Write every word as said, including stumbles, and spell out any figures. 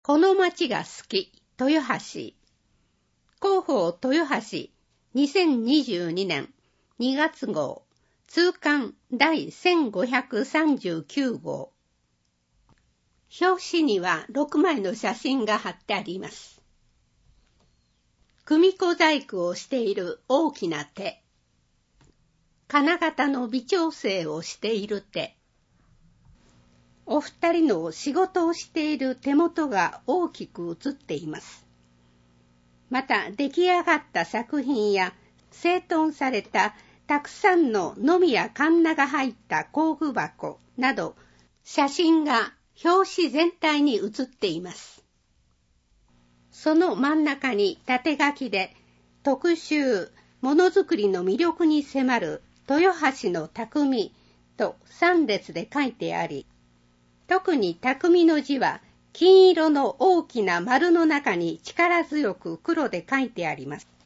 この街が好き、豊橋。広報豊橋にせんにじゅうにねんにがつ号通刊第せんごひゃくさんじゅうきゅう号。表紙にはろくまいの写真が貼ってあります。組子細工をしている大きな手。金型の微調整をしている手。お二人の仕事をしている手元が大きく写っています。また出来上がった作品や整頓されたたくさんののみやかんなが入った工具箱など写真が表紙全体に写っています。その真ん中に縦書きで特集ものづくりの魅力に迫る豊橋の匠とさん列で書いてあり、特に匠の字は金色の大きな丸の中に力強く黒で書いてあります。